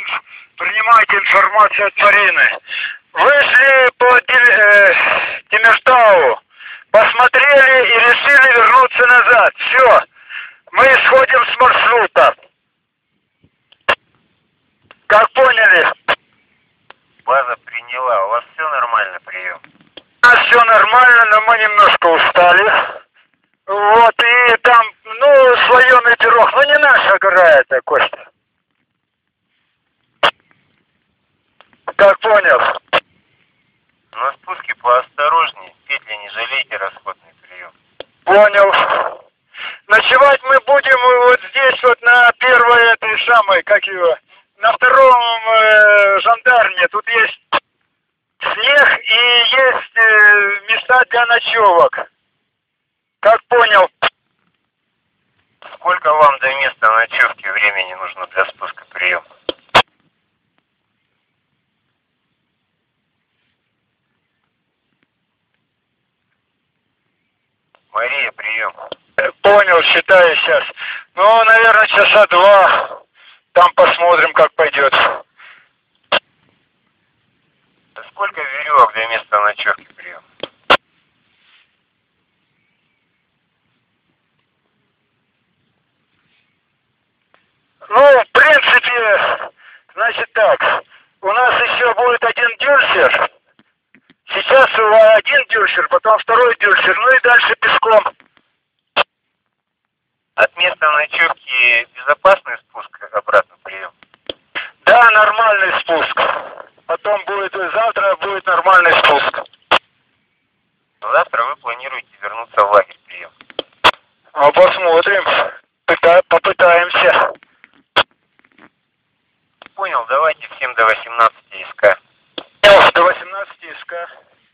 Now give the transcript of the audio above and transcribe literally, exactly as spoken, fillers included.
Принимайте информацию от Марины. Вышли по э, Темиртау, посмотрели и решили вернуться назад. Все, мы сходим с маршрута. Как поняли? База приняла. У вас все нормально, прием? У нас все нормально, но мы немножко устали. Вот, и там, ну, слоеный пирог. Ну, не наша гора это, Костя. Как понял? На спуске поосторожнее. Петли не жалейте, расходный прием. Понял. Ночевать мы будем вот здесь, вот на первой этой самой, как его, на втором э, жандарме. Тут есть снег и есть э, места для ночевок. Как понял? Сколько вам до места ночевки времени нужно для спуска, прием? Мария, прием. Понял, считаю сейчас. Ну, наверное, часа два. Там посмотрим, как пойдет. Сколько веревок для места ночевки, прием? Ну, в принципе, значит так. У нас еще будет один дюрсер. Сейчас один дюрсер, потом второй дюрсер, ну и дальше пешком. От места ночевки безопасный спуск обратно, прием? Да, нормальный спуск. Потом будет, завтра будет нормальный спуск. Завтра вы планируете вернуться в лагерь, прием? Ну, посмотрим. Пыта- попытаемся. Понял, давайте всем до восемнадцати СК. До восемнадцати СК.